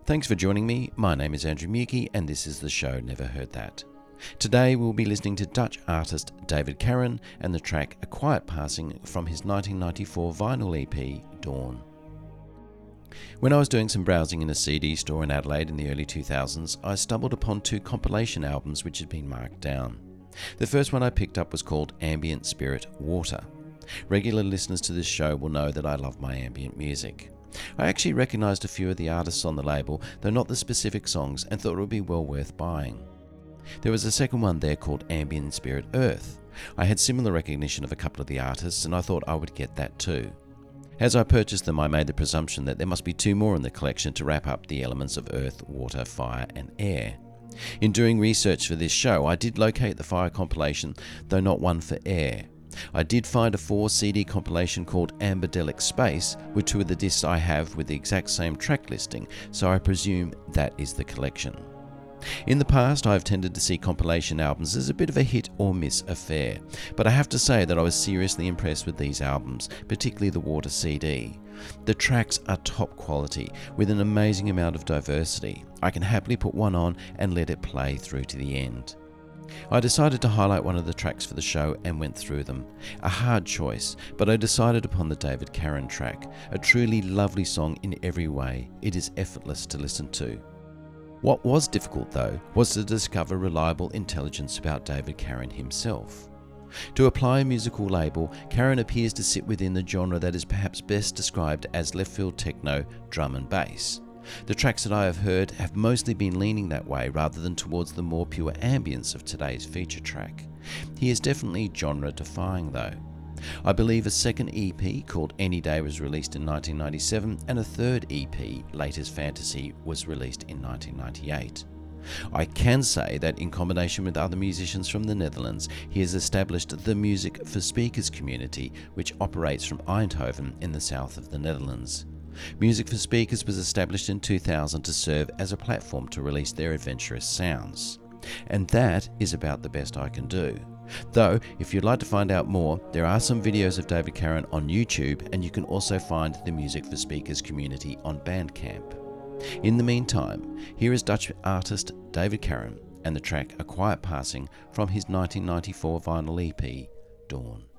Thanks for joining me. My name is Andrew Muki and this is the show Never Heard That. Today we'll be listening to Dutch artist David Karran and the track A Quiet Passing from his 1994 vinyl EP, Dawn. When I was doing some browsing in a CD store in Adelaide in the early 2000s, I stumbled upon two compilation albums which had been marked down. The first one I picked up was called Ambient Spirit Water. Regular listeners to this show will know that I love my ambient music. I actually recognised a few of the artists on the label, though not the specific songs, and thought it would be well worth buying. There was a second one there called Ambient Spirit Earth. I had similar recognition of a couple of the artists and I thought I would get that too. As I purchased them, I made the presumption that there must be two more in the collection to wrap up the elements of earth, water, fire and air. In doing research for this show, I did locate the fire compilation, though not one for air. I did find a 4 CD compilation called Ambidelic Space with two of the discs I have with the exact same track listing, so I presume that is the collection. In the past, I've tended to see compilation albums as a bit of a hit or miss affair, but I have to say that I was seriously impressed with these albums, particularly the Water CD. The tracks are top quality, with an amazing amount of diversity. I can happily put one on and let it play through to the end. I decided to highlight one of the tracks for the show and went through them. A hard choice, but I decided upon the David Karran track, a truly lovely song in every way. It is effortless to listen to. What was difficult though was to discover reliable intelligence about David Karran himself. To apply a musical label, Karran appears to sit within the genre that is perhaps best described as left-field techno, drum and bass. The tracks that I have heard have mostly been leaning that way rather than towards the more pure ambience of today's feature track. He is definitely genre-defying though. I believe a second EP called Any Day was released in 1997 and a third EP, Latest Fantasy, was released in 1998. I can say that in combination with other musicians from the Netherlands, he has established the Music for Speakers community, which operates from Eindhoven in the south of the Netherlands. Music for Speakers was established in 2000 to serve as a platform to release their adventurous sounds. And that is about the best I can do. Though, if you'd like to find out more, there are some videos of David Karran on YouTube, and you can also find the Music for Speakers community on Bandcamp. In the meantime, here is Dutch artist David Karran and the track A Quiet Passing from his 1994 vinyl EP, Dawn.